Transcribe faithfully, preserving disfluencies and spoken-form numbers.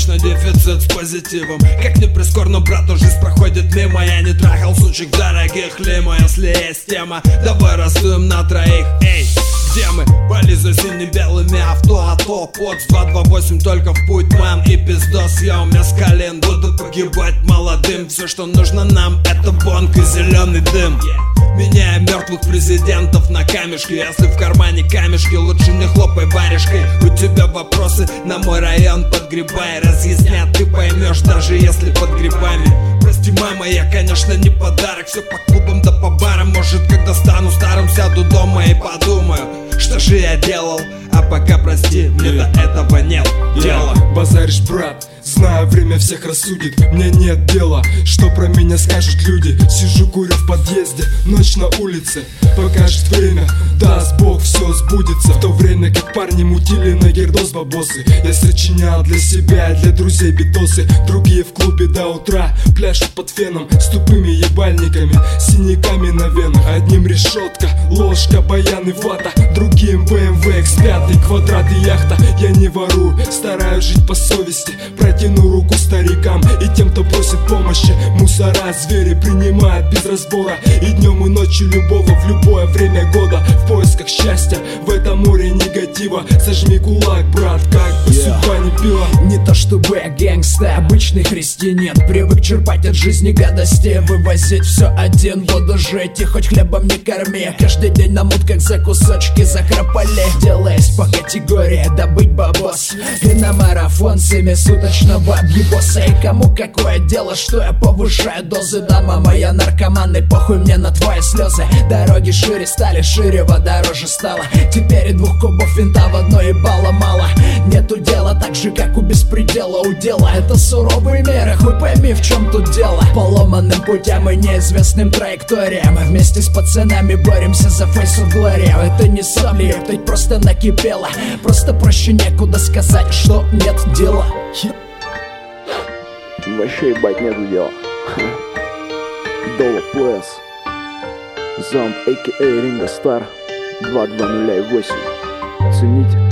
Вечно дефицит с позитивом. Как ни прискорбно, брат, но жизнь проходит мимо. Я не трахал сучек дорогих лимо. Если есть тема, давай раздуем на троих. Эй, где мы? Пали за сине-белыми авто, а то Подс два два восемь только в путь, ман и пиздос. Я у меня с колен буду погибать молодым. Все, что нужно нам, это бонг и зеленый дым. Меняем мертвых президентов на камешки. Если в кармане камешки, лучше не хлопай варежкой. У тебя вопросы, на мой район подгребай. Разъяснят, ты поймешь, даже если под грибами. Прости, мама, я, конечно, не подарок. Все по клубам да по барам. Может, когда стану старым, сяду дома и подумаю, что же я делал. А пока, прости, мне до этого нет дела. Базаришь, брат, знаю, время всех рассудит. Мне нет дела, что про меня скажут люди. Сижу, курю в подъезде, ночь на улице. Покажет время, даст Бог, все сбудется. В то время как парни мутили на гердос бабосы, я сочинял для себя и для друзей битосы. Другие в клубе до утра пляшут под феном с тупыми ебальниками, синяками на венах. Одним решетка, ложка, баян и вата, другим бэ эм вэ икс пять, квадрат и яхта. Я не ворую, стараюсь жить по совести. Протяну руку старикам и тем, кто просит помощи. Мусора, звери принимают без разбора. И днем, и ночью любого в любое время года. В поисках счастья в этом море негатива. Сожми кулак, брат, как бы yeah. судьба не пила. Не то чтобы я гэнгста, обычный христианин. Привык черпать от жизни гадости, вывозить все один. Буду жить и хоть хлебом не корми. Каждый день на мутках за кусочки закропали. Делаясь по категории добыть бабос. И на марафон семисуточного объебоса. И кому какое дело, что я повышаю дозы. Да, мама, я наркоман, и похуй мне на твои слезы. Дороги шире стали, шире вода дороже стала. Теперь и двух кубов винта в одно ебало мало. Нету дела так же, как у беспредела удела. Это суровые меры, хуй пойми, в чем тут дело. Поломанным путям и неизвестным траекториям вместе с пацанами боремся за фейс в глоре. Это не сомли, тут просто накипело. Просто проще некуда сказать, что нет дела. Вообще ебать нету дела. Доллар Плэс, Зомб, а.к.а. Ринго Стар, два два ноль восемь. Цените.